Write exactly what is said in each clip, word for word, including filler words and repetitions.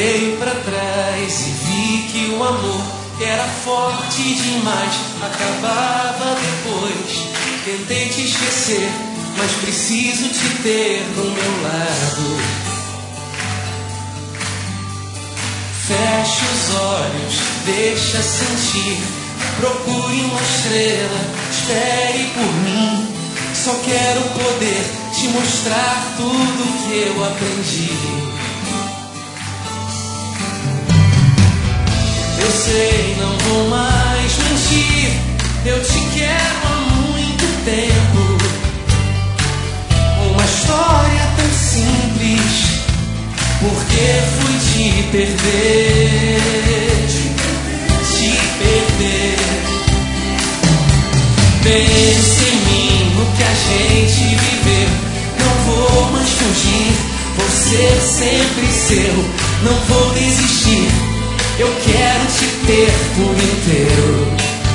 Olhei pra trás e vi que o amor era forte demais, acabava depois. Tentei te esquecer, mas preciso te ter do meu lado. Feche os olhos, deixa sentir. Procure uma estrela, espere por mim. Só quero poder te mostrar tudo que eu aprendi. Eu sei, não vou mais mentir. Eu te quero há muito tempo. Uma história tão simples. Porque fui te perder, te perder. Pense em mim, no que a gente viveu. Não vou mais fugir, vou ser sempre seu. Não vou desistir, eu quero te ter por inteiro.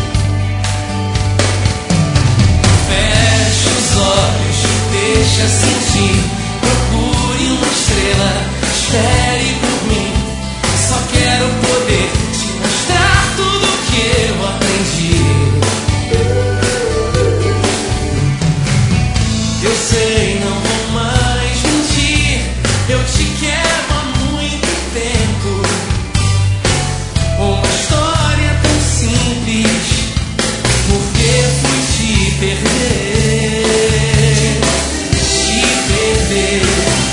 Feche os olhos, deixa sentir. Procure uma estrela, espere por mim. Só quero poder te mostrar tudo que eu aprendi. Eu sei, não vou mais mentir. Eu te quero há muito tempo. Uma história tão simples. Porque fui te perder, te perder.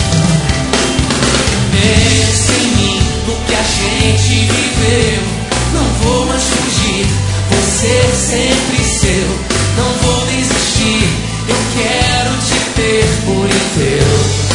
Pense em mim, no que a gente viveu. Não vou mais fugir, vou ser sempre seu. Não vou desistir, eu quero te ter por inteiro.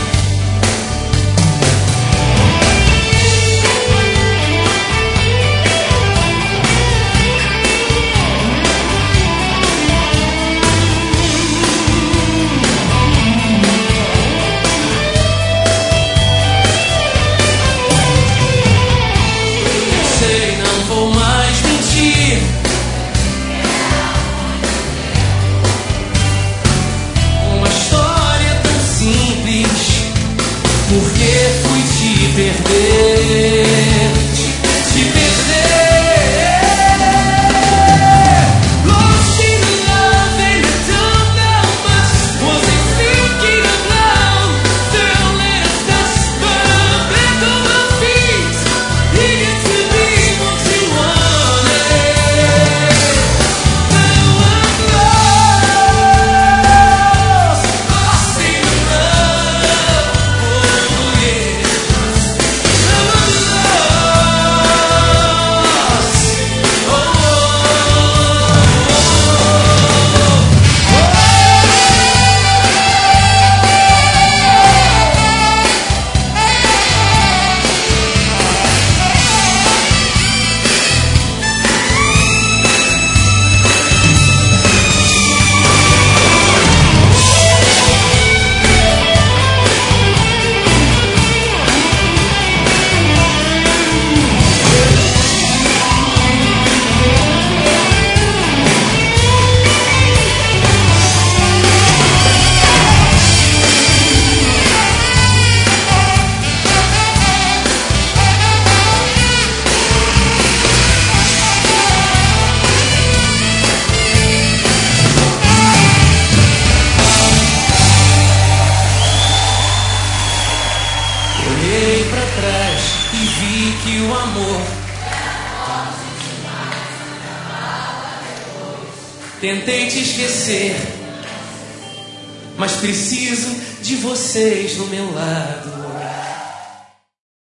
Tentei te esquecer, mas preciso de vocês do meu lado.